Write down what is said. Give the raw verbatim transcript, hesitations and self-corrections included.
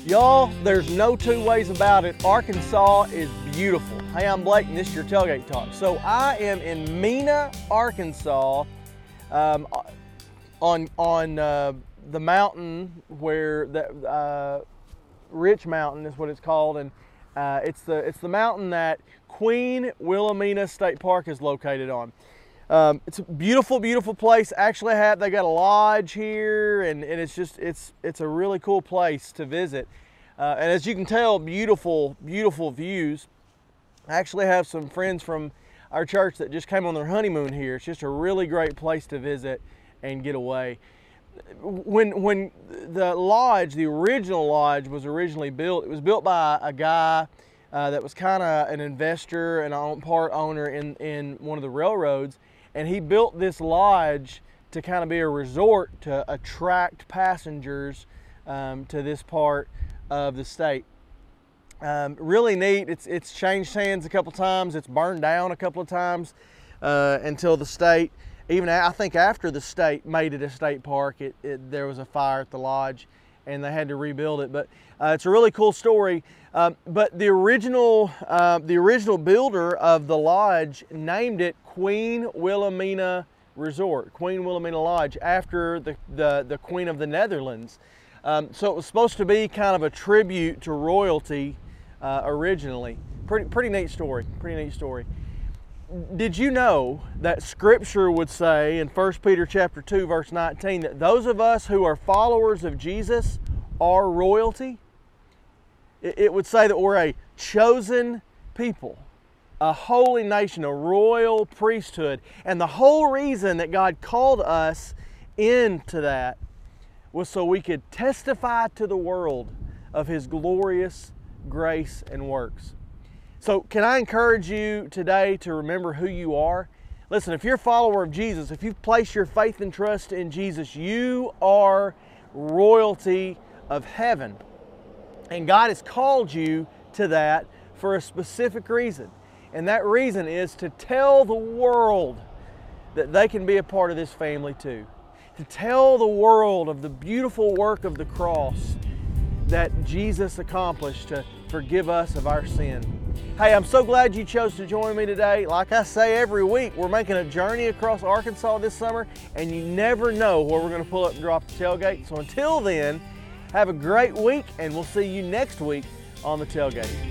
Y'all, there's no two ways about it. Arkansas is beautiful. Hey, I'm Blake and this is your Tailgate Talk. So I am in Mena, Arkansas, um, on, on uh, the mountain where, the, uh, Rich Mountain is what it's called. And uh, it's, the, it's the mountain that Queen Wilhelmina State Park is located on. Um, it's a beautiful, beautiful place. Actually, have they got a lodge here, and, and it's just it's it's a really cool place to visit. Uh, and as you can tell, beautiful, beautiful views. I actually have some friends from our church that just came on their honeymoon here. It's just a really great place to visit and get away. When when the lodge, the original lodge, was originally built, it was built by a guy uh, that was kind of an investor and a part owner in in one of the railroads. And he built this lodge to kind of be a resort to attract passengers um, to this part of the state. Um, really neat. It's, it's changed hands a couple times. It's burned down a couple of times uh, until the state, even I think after the state made it a state park, it, it, there was a fire at the lodge and they had to rebuild it. But uh, it's a really cool story. Um, but the original, uh, the original builder of the lodge named it Queen Wilhelmina Resort, Queen Wilhelmina Lodge, after the, the, the Queen of the Netherlands. Um, so it was supposed to be kind of a tribute to royalty uh, originally. Pretty, pretty neat story, pretty neat story. Did you know that Scripture would say in First Peter chapter two, verse nineteen, that those of us who are followers of Jesus are royalty? It, it would say that we're a chosen people, a holy nation, a royal priesthood. And the whole reason that God called us into that was so we could testify to the world of His glorious grace and works. So can I encourage you today to remember who you are? Listen, if you're a follower of Jesus, if you've placed your faith and trust in Jesus, you are royalty of heaven. And God has called you to that for a specific reason. And that reason is to tell the world that they can be a part of this family too. To tell the world of the beautiful work of the cross that Jesus accomplished to forgive us of our sin. Hey, I'm so glad you chose to join me today. Like I say every week, we're making a journey across Arkansas this summer, and you never know where we're going to pull up and drop the tailgate. So until then, have a great week, and we'll see you next week on the tailgate.